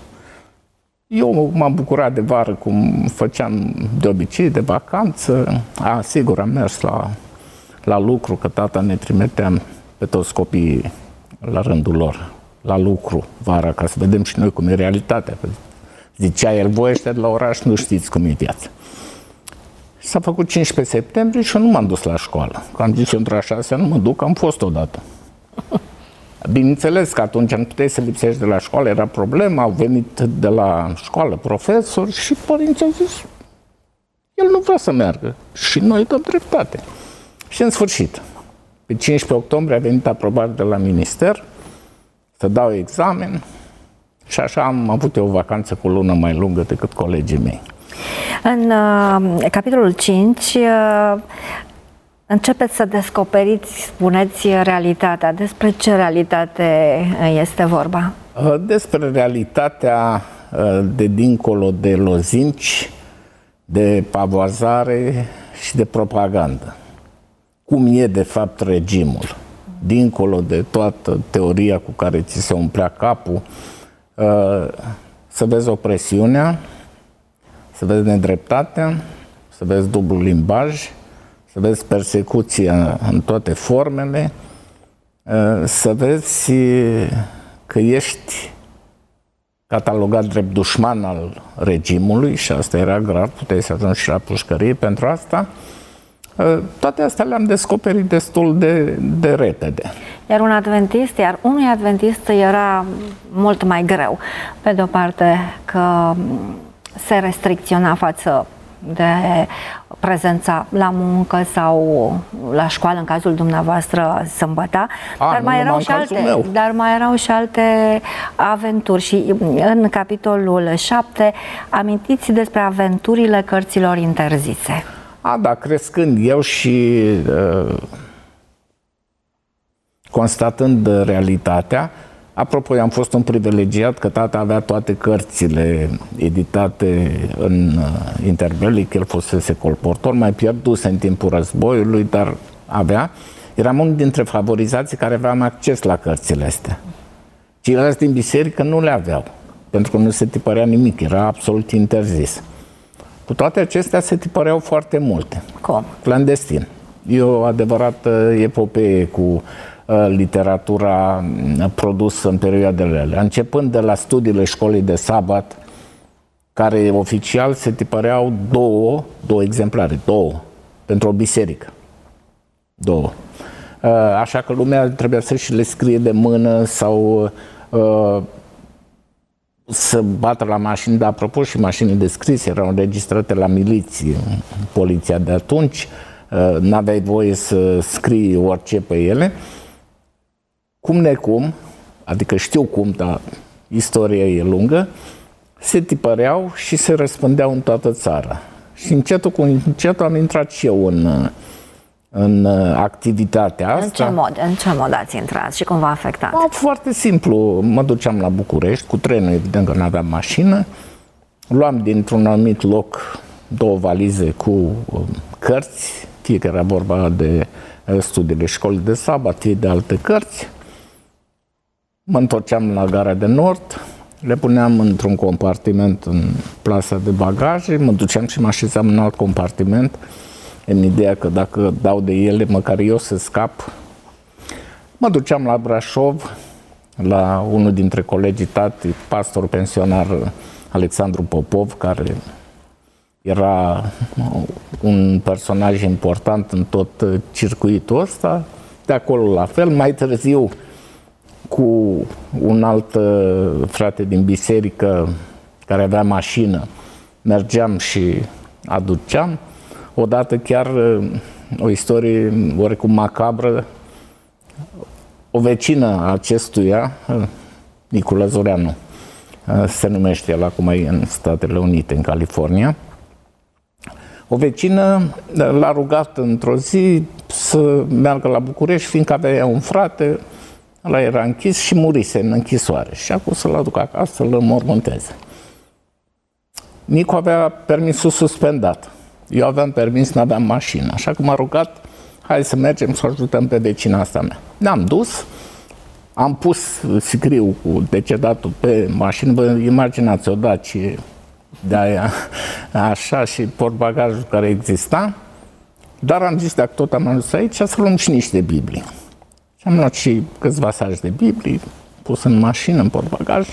Speaker 4: eu m-am bucurat de vară cum făceam de obicei, de vacanță. A, sigur, am mers la, la lucru, că tata ne trimitea pe toți copiii la rândul lor, la lucru vara, ca să vedem și noi cum e realitatea. Zicea el, voi ăștia de la oraș nu știți cum e viața. S-a făcut cincisprezece septembrie și eu nu m-am dus la școală. Că am zis eu într-a șasea nu mă duc, am fost odată. Bineînțeles că atunci nu puteai să lipsești de la școală, era problema, au venit de la școală profesori și părinții au zis, el nu vrea să meargă și noi dăm dreptate. Și în sfârșit, pe cincisprezece octombrie a venit aprobare de la minister să dau examen și așa am avut eu o vacanță cu o lună mai lungă decât colegii mei.
Speaker 2: În uh, capitolul cinci uh, începeți să descoperiți, spuneți, realitatea. Despre ce realitate este vorba?
Speaker 4: Despre realitatea de dincolo de lozinci, de pavoazare și de propagandă. Cum e de fapt regimul, dincolo de toată teoria cu care ți se umplea capul, să vezi opresiunea, să vezi nedreptatea, să vezi dublu limbaj, să vezi persecuția în toate formele, să vezi că ești catalogat drept dușman al regimului și asta era grav, puteai să ajungi și la pușcărie pentru asta. Toate astea le-am descoperit destul de, de repede.
Speaker 2: Iar un adventist, iar unui adventist era mult mai greu. Pe de o parte că se restricționa față de prezența la muncă sau la școală, în cazul dumneavoastră sâmbăta, A, dar, mai erau și alte, dar mai erau și alte aventuri. Și în capitolul șapte amintiți despre aventurile cărților interzise.
Speaker 4: A, da, crescând eu și uh, constatând realitatea, apropo, am fost un privilegiat că tata avea toate cărțile editate în uh, interbelic, el fusese colportor, mai pierduse în timpul războiului, dar avea. Eram unul dintre favorizații care aveam acces la cărțile astea. Ceilalți din biserică nu le aveau, pentru că nu se tipărea nimic, era absolut interzis. Cu toate acestea se tipăreau foarte multe.
Speaker 2: Cum?
Speaker 4: Clandestin. E o adevărată epopee cu literatura produsă în perioadele alea. Începând de la studiile școlii de sabat, care oficial se tipăreau două, două exemplare, două, pentru o biserică. Două. Așa că lumea trebuia să și le scrie de mână sau să bată la mașini, dar apropo și mașini de scris erau înregistrate la miliție, poliția de atunci, n-aveai voie să scrii orice pe ele. Cum necum, adică știu cum, dar istoria e lungă, se tipăreau și se răspândeau în toată țara. Și încetul cu încetul am intrat și eu în, în activitatea asta.
Speaker 2: În ce mod, în ce mod ați intrat și cum v-a afectat?
Speaker 4: A, foarte simplu. Mă duceam la București, cu trenul, evident că nu aveam mașină, luam dintr-un anumit loc două valize cu cărți, fie că era vorba de studiile școlii de sabat, fie de alte cărți. Mă întorceam la Gara de Nord, le puneam într-un compartiment în plasa de bagaje, mă duceam și mă așezam în alt compartiment în ideea că dacă dau de ele, măcar eu să scap. Mă duceam la Brașov, la unul dintre colegii tati, pastor pensionar Alexandru Popov, care era un personaj important în tot circuitul ăsta. De acolo la fel, mai târziu cu un alt frate din biserică care avea mașină, mergeam și aduceam. Odată chiar o istorie oarecum macabră, o vecină a acestuia, Nicula Zoreanu, se numește el acum în Statele Unite, în California. O vecină l-a rugat într-o zi să meargă la București, fiindcă avea un frate, ăla era închis și murise în închisoare. Și acum să-l aduc acasă, să-l înmormânteze. Nicu avea permisul suspendat. Eu aveam permis, n-aveam mașină. Așa că m-a rugat, hai să mergem să ajutăm pe vecina asta mea. Ne-am dus, am pus sicriul cu decedatul pe mașină, vă imaginați o Dacie de aia, așa, și portbagajul care exista, dar am zis, dacă tot am ajuns aici, să luăm și niște Biblii. Și am luat și câțiva saci de Biblii, pus în mașină, în portbagaj,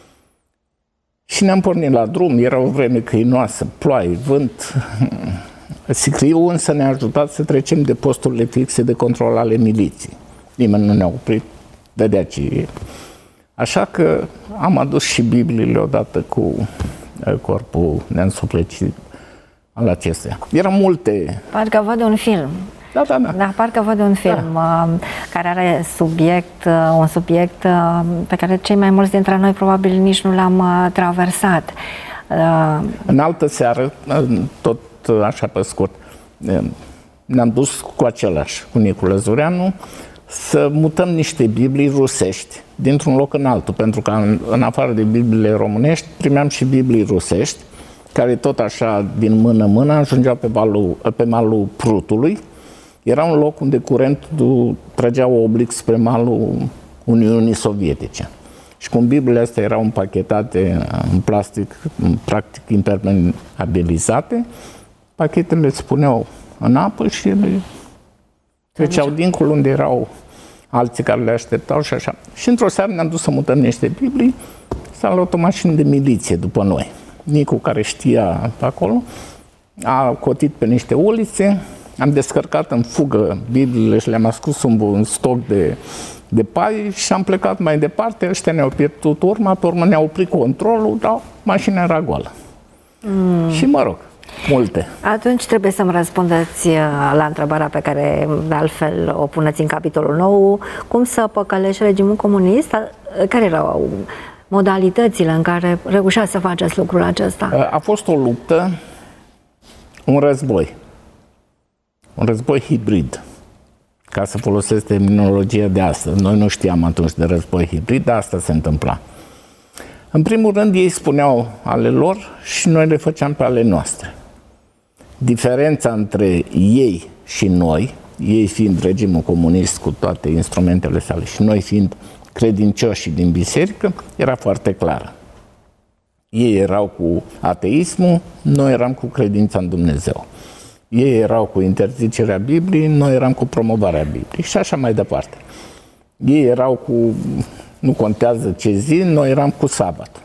Speaker 4: și ne-am pornit la drum. Era o vreme câinoasă, ploaie, vânt. Sicriul însă ne-a ajutat să trecem de posturile fixe de control ale miliției. Nimeni nu ne-a oprit, vedea ce e. Așa că am adus și Bibliile odată cu corpul neînsuflețit al acestuia. Erau multe.
Speaker 2: Parcă văd un film.
Speaker 4: Da, da, da.
Speaker 2: Da, parcă văd un film da. care are subiect, un subiect pe care cei mai mulți dintre noi probabil nici nu l-am traversat.
Speaker 4: În altă seară, tot așa pe scurt, ne-am dus cu același, cu Nicula Zoreanu, să mutăm niște Biblii rusești dintr-un loc în altul, pentru că în, în afară de Bibliile românești, primeam și Biblii rusești, care tot așa, din mână-mână, ajungeau pe, valul, pe malul Prutului. Era un loc unde curentul trăgea oblic spre malul Uniunii Sovietice. Și cum Bibliile astea erau împachetate în plastic, practic impermeabilizate, pachetele se puneau în apă și ele treceau dincolo unde erau alții care le așteptau și așa. Și într-o seară ne-am dus să mutăm niște Biblii, s-a luat o mașină de miliție după noi. Nicu, care știa acolo, a cotit pe niște ulițe, am descărcat în fugă Bibliile și le-am ascus în un stoc de, de pai și am plecat mai departe. Ăștia ne-au pierdut urma, pe urmă ne-au oprit controlul, dar mașina era goală. Mm. Și mă rog, multe.
Speaker 2: Atunci trebuie să-mi răspundeți la întrebarea pe care de altfel o puneți în capitolul nou. Cum să păcălești regimul comunist? Care erau modalitățile în care reușeați să faceți lucrul acesta?
Speaker 4: A fost o luptă, un război. Un război hibrid, ca să folosesc terminologia de astăzi. Noi nu știam atunci de război hibrid, dar asta se întâmpla. În primul rând, ei spuneau ale lor și noi le făceam pe ale noastre. Diferența între ei și noi, ei fiind regimul comunist cu toate instrumentele sale și noi fiind credincioși din biserică, era foarte clară. Ei erau cu ateismul, noi eram cu credința în Dumnezeu. Ei erau cu interzicerea Bibliei, noi eram cu promovarea Bibliei și așa mai departe. Ei erau cu, nu contează ce zi, noi eram cu sabat.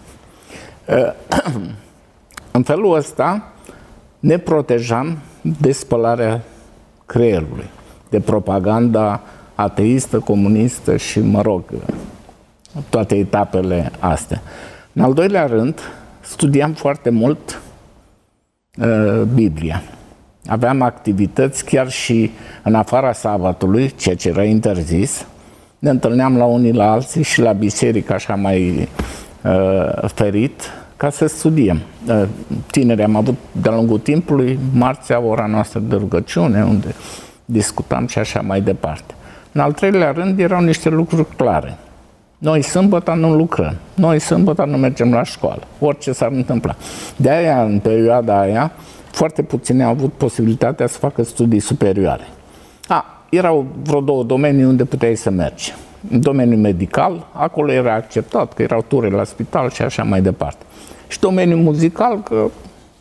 Speaker 4: În felul ăsta ne protejam de spălarea creierului, de propaganda ateistă, comunistă și, mă rog, toate etapele astea. În al doilea rând, studiam foarte mult uh, Biblia. Aveam activități chiar și în afara sabatului, ceea ce era interzis. Ne întâlneam la unii la alții și la biserică așa mai uh, ferit ca să studiem. Uh, tineri am avut de-a lungul timpului, marțea, ora noastră de rugăciune, unde discutam și așa mai departe. În al treilea rând erau niște lucruri clare. Noi sâmbătă nu lucrăm, noi sâmbătă nu mergem la școală, orice s-ar întâmpla. De aia, în perioada aia, foarte puțini au avut posibilitatea să facă studii superioare. A, erau vreo două domenii unde puteai să mergi. În domeniul medical, acolo era acceptat, că erau ture la spital și așa mai departe. Și domeniul muzical, că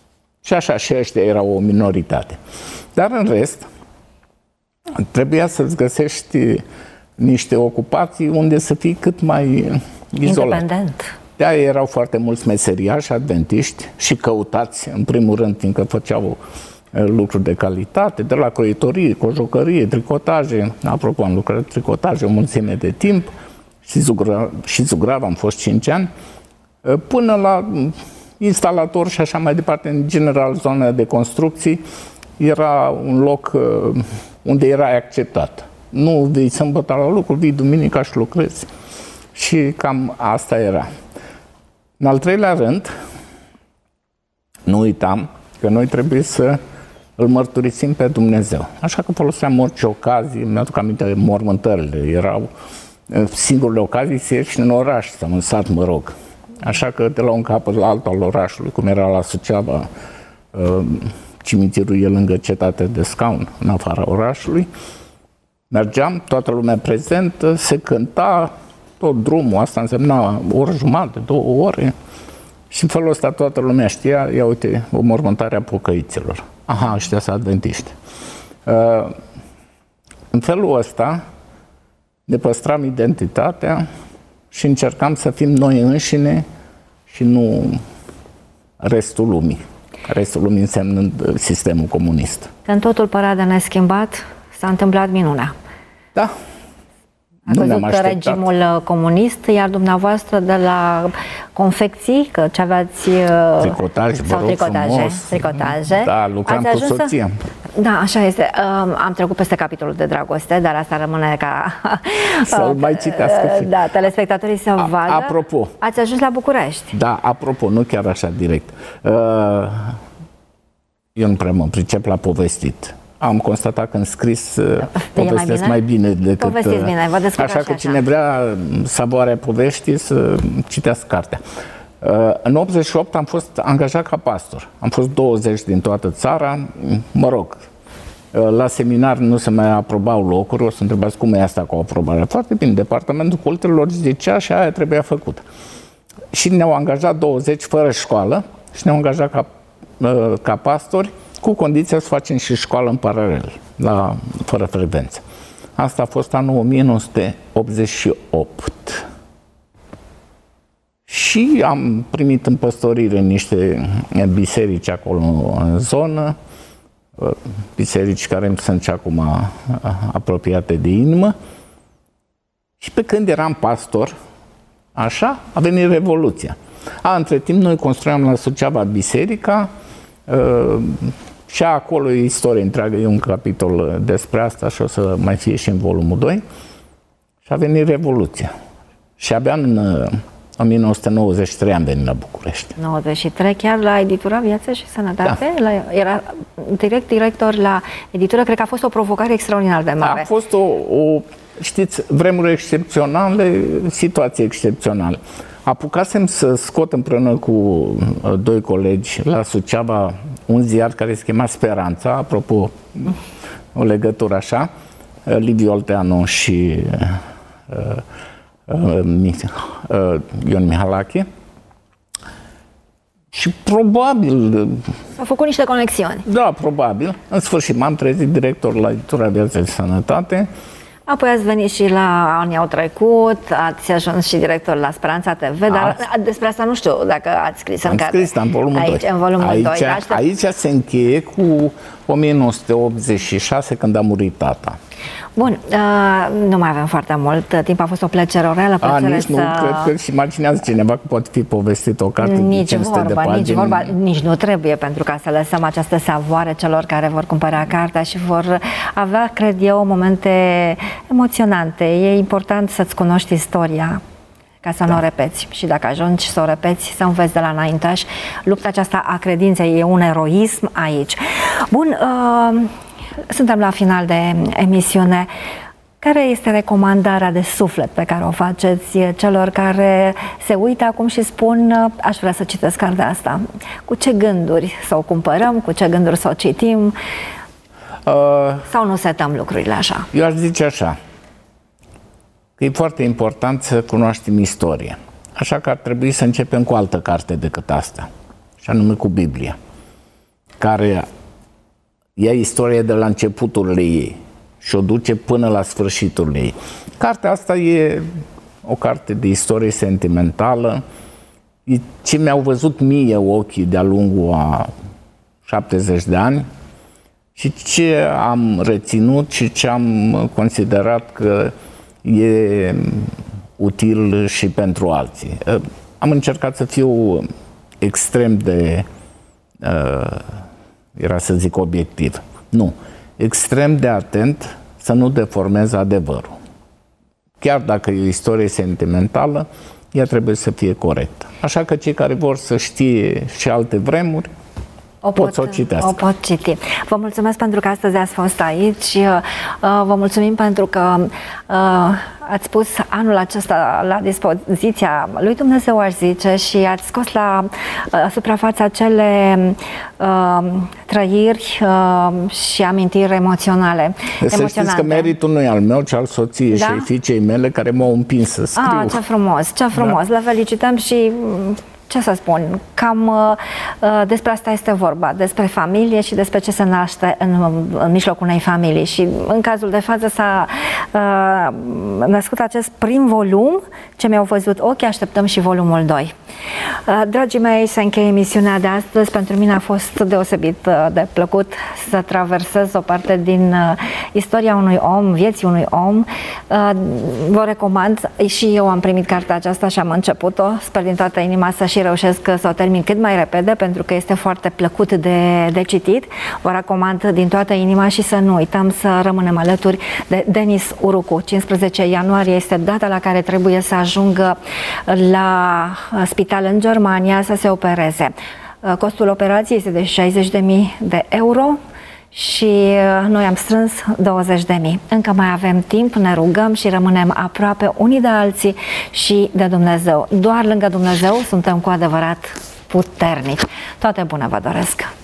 Speaker 4: Și așa, și ăștia erau o minoritate. Dar în rest, trebuia să-ți găsești niște ocupații unde să fii cât mai izolat.
Speaker 2: Independent.
Speaker 4: De-aia erau foarte mulți meseriași adventiști și căutați, în primul rând, fiindcă făceau lucruri de calitate, de la croitorie, cojocărie, tricotaje. Apropo, am lucrat tricotaje o mulțime de timp și zugrav, și zugrav am fost cinci ani, până la instalator și așa mai departe. În general, zona de construcții era un loc unde erai acceptat. Nu vii sâmbătă la lucru, vii duminica și lucrezi. Și cam asta era. În al treilea rând, nu uitam că noi trebuie să îl mărturisim pe Dumnezeu. Așa că foloseam orice ocazie, mi-aduc aminte de mormântările, erau singurele ocazii să ieși în oraș sau în sat, mă rog. Așa că de la un capăt la altul al orașului, cum era la Suceava, cimitirul e lângă Cetatea de Scaun, în afara orașului, mergeam, toată lumea prezentă, se cânta tot drumul, asta însemna o oră jumătate, două ore. Și în felul ăsta toată lumea știa, ia uite, o mormântare a pocăiților. Aha, ăștia sunt adventiști. Uh, în felul ăsta ne păstram identitatea și încercam să fim noi înșine și nu restul lumii. Restul lumii însemnând sistemul comunist.
Speaker 2: Când totul părea de neschimbat, s-a întâmplat minunea.
Speaker 4: Da.
Speaker 2: A văzut regimul comunist, iar dumneavoastră de la confecții, că ce aveați
Speaker 4: tricotaj,
Speaker 2: sau tricotaje, tricotaje.
Speaker 4: Da, lucram cu soția.
Speaker 2: Să... Da, așa este. Am trecut peste capitolul de dragoste, dar asta rămâne ca
Speaker 4: să-l mai citească.
Speaker 2: Da, telespectatorii să vadă.
Speaker 4: Apropo.
Speaker 2: Ați ajuns la București.
Speaker 4: Da, apropo, nu chiar așa direct. Eu nu prea mă pricep la povestit. Am constatat că în scris povestesc mai bine, mai bine decât...
Speaker 2: Povestiți bine, vă descurcați
Speaker 4: așa că
Speaker 2: așa.
Speaker 4: Cine vrea savoarea poveștii să citească cartea. În optzeci și opt am fost angajat ca pastor. Am fost douăzeci din toată țara. Mă rog, la seminar nu se mai aprobau locuri. O să întrebați cum e asta cu aprobarea. Foarte bine, departamentul cultelor zicea și aia trebuia făcută. Și ne-au angajat douăzeci fără școală și ne-au angajat ca, ca pastori, cu condiția să facem și școală în paralel, la, fără frecvență. Asta a fost anul o mie nouă sute optzeci și opt. Și am primit în păstorire niște biserici acolo în zonă, biserici care îmi sunt și acum apropiate de inimă. Și pe când eram pastor, așa, a venit Revoluția. A, între timp, noi construiam la Suceava biserica, și acolo e istorie întreagă, e un capitol despre asta și o să mai fie și în volumul doi. Și a venit Revoluția. Și abia în o mie nouă sute nouăzeci și trei am venit la București.
Speaker 2: nouăzeci și trei, chiar la editura Viață și Sănătate? Da. La, era direct director la editură, cred că a fost o provocare extraordinar de mare.
Speaker 4: A fost o, o știți, vremuri excepționale, situații excepționale. Apucasem să scot împreună cu doi colegi la Suceava un ziar care se chema Speranța, apropo, o legătură așa, Liviu Olteanu și uh, uh, uh, Ion Mihalache. Și probabil...
Speaker 2: S-au făcut niște conexiuni.
Speaker 4: Da, probabil. În sfârșit m-am trezit director la editura Viață și Sănătate.
Speaker 2: Apoi ați venit și la Anii au trecut, ați ajuns și director la Speranța T V, dar a, despre asta nu știu dacă ați scris
Speaker 4: am
Speaker 2: în carte.
Speaker 4: Am scris, în volumul
Speaker 2: aici,
Speaker 4: doi.
Speaker 2: În volumul
Speaker 4: aici,
Speaker 2: doi.
Speaker 4: Aici se încheie cu o mie nouă sute optzeci și șase, când a murit tata.
Speaker 2: Bun, uh, nu mai avem foarte mult timp, a fost o plăcere, o reală plăcere.
Speaker 4: A, nici
Speaker 2: să...
Speaker 4: nu, cred că și imaginează cineva că poate fi povestit o carte
Speaker 2: nici
Speaker 4: de cinci sute
Speaker 2: vorba,
Speaker 4: de pagini.
Speaker 2: Nici vorba, nici nu trebuie, pentru ca să lăsăm această savoare celor care vor cumpăra cartea și vor avea, cred eu, momente emoționante. E important să-ți cunoști istoria, ca să da. nu o repeți. Și dacă ajungi să o repeți, să înveți de la înaintași. Lupta aceasta a credinței e un eroism aici. Bun, uh, suntem la final de emisiune. Care este recomandarea de suflet pe care o faceți celor care se uită acum și spun aș vrea să citesc cartea asta? Cu ce gânduri să o cumpărăm? Cu ce gânduri să o citim? Uh, Sau nu setăm lucrurile așa?
Speaker 4: Eu aș zice așa, că e foarte important să cunoaștem istoria. Așa că ar trebui să începem cu altă carte decât asta, și anume cu Biblia. care ia istoria de la începuturile ei și o duce până la sfârșitul ei. Cartea asta e o carte de istorie sentimentală, e ce mi-au văzut mie ochii de-a lungul a șaptezeci de ani și ce am reținut și ce am considerat că e util și pentru alții. Am încercat să fiu extrem de, era să zic obiectiv, nu, extrem de atent să nu deformez adevărul. Chiar dacă e o istorie sentimentală, ea trebuie să fie corectă. Așa că cei care vor să știe și alte vremuri, o pot, pot să o citească.
Speaker 2: O pot citi. Vă mulțumesc pentru că astăzi ați fost aici. Vă mulțumim pentru că ați pus anul acesta la dispoziția lui Dumnezeu, aș zice, și ați scos la suprafața acele uh, trăiri uh, și amintiri emoționale.
Speaker 4: Să știți că meritul nu e al meu, ci al soției, da? Și ai fiicei mele care m-au împins să scriu.
Speaker 2: Ah, ce frumos, ce frumos. Da? Le felicităm și... ce să spun, cam uh, despre asta este vorba, despre familie și despre ce se naște în, în mijlocul unei familii. Și în cazul de față s-a uh, născut acest prim volum, ce mi-au văzut ochii, așteptăm și volumul doi. Uh, dragii mei, se încheie emisiunea de astăzi. Pentru mine a fost deosebit uh, de plăcut să traversez o parte din uh, istoria unui om, vieții unui om. Uh, vă recomand, și eu am primit cartea aceasta și am început-o, sper din toată inima să și reușesc să o termin cât mai repede, pentru că este foarte plăcut de, de citit. Vă recomand din toată inima și să nu uităm să rămânem alături de Denis Urucu. cincisprezece ianuarie este data la care trebuie să ajungă la spital în Germania să se opereze. Costul operației este de șaizeci de mii de euro și noi am strâns douăzeci de mii. Încă mai avem timp, ne rugăm și rămânem aproape unii de alții și de Dumnezeu. Doar lângă Dumnezeu suntem cu adevărat puternici. Toate bune vă doresc!